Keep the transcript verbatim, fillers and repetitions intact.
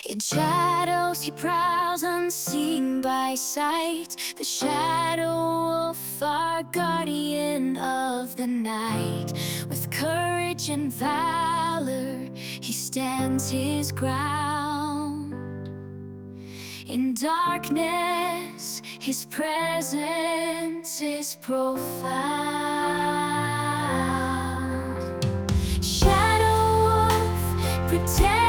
In shadows he prowls unseen by sight, the shadow wolf, our guardian of the night. With courage and valor he stands his ground. In darkness his presence is profound. Shadow wolf, protect